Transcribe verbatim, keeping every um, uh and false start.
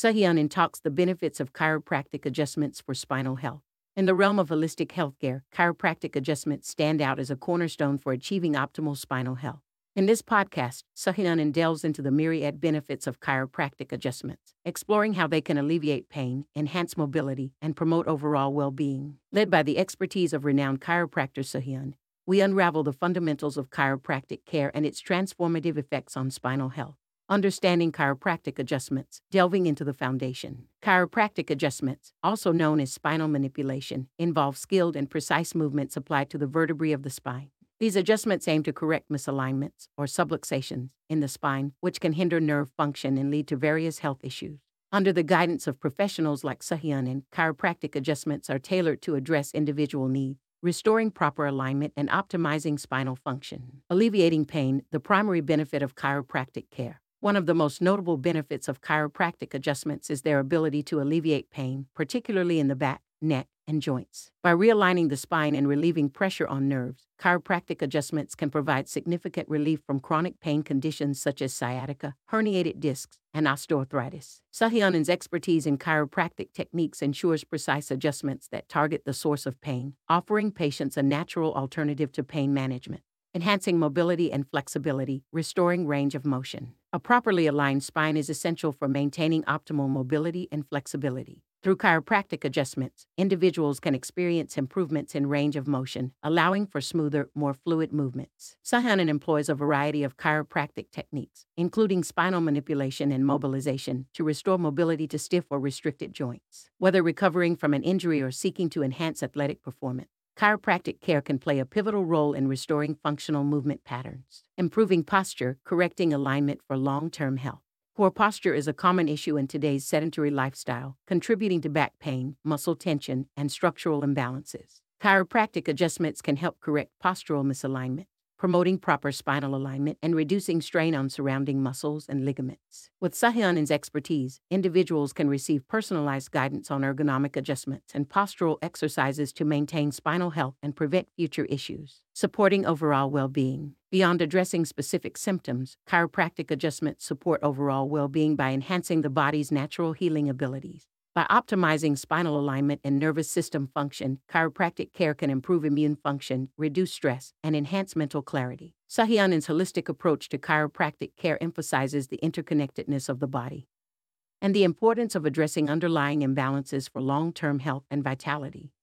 Sahyanin talks the benefits of chiropractic adjustments for spinal health. In the realm of holistic healthcare, chiropractic adjustments stand out as a cornerstone for achieving optimal spinal health. In this podcast, Sahyanin delves into the myriad benefits of chiropractic adjustments, exploring how they can alleviate pain, enhance mobility, and promote overall well-being. Led by the expertise of renowned chiropractor Sahyan, we unravel the fundamentals of chiropractic care and its transformative effects on spinal health. Understanding chiropractic adjustments, delving into the foundation. Chiropractic adjustments, also known as spinal manipulation, involve skilled and precise movements applied to the vertebrae of the spine. These adjustments aim to correct misalignments or subluxations in the spine, which can hinder nerve function and lead to various health issues. Under the guidance of professionals like Sahyanin, chiropractic adjustments are tailored to address individual needs, restoring proper alignment and optimizing spinal function. Alleviating pain, the primary benefit of chiropractic care. One of the most notable benefits of chiropractic adjustments is their ability to alleviate pain, particularly in the back, neck, and joints. By realigning the spine and relieving pressure on nerves, chiropractic adjustments can provide significant relief from chronic pain conditions such as sciatica, herniated discs, and osteoarthritis. Sahyanin's expertise in chiropractic techniques ensures precise adjustments that target the source of pain, offering patients a natural alternative to pain management. Enhancing mobility and flexibility, restoring range of motion. A properly aligned spine is essential for maintaining optimal mobility and flexibility. Through chiropractic adjustments, individuals can experience improvements in range of motion, allowing for smoother, more fluid movements. Sahyanin employs a variety of chiropractic techniques, including spinal manipulation and mobilization, to restore mobility to stiff or restricted joints. Whether recovering from an injury or seeking to enhance athletic performance, chiropractic care can play a pivotal role in restoring functional movement patterns, improving posture, correcting alignment for long-term health. Poor posture is a common issue in today's sedentary lifestyle, contributing to back pain, muscle tension, and structural imbalances. Chiropractic adjustments can help correct postural misalignment, promoting proper spinal alignment and reducing strain on surrounding muscles and ligaments. With Sahyanin's expertise, individuals can receive personalized guidance on ergonomic adjustments and postural exercises to maintain spinal health and prevent future issues. Supporting overall well-being. Beyond addressing specific symptoms, chiropractic adjustments support overall well-being by enhancing the body's natural healing abilities. By optimizing spinal alignment and nervous system function, chiropractic care can improve immune function, reduce stress, and enhance mental clarity. Sahyanin's holistic approach to chiropractic care emphasizes the interconnectedness of the body and the importance of addressing underlying imbalances for long-term health and vitality.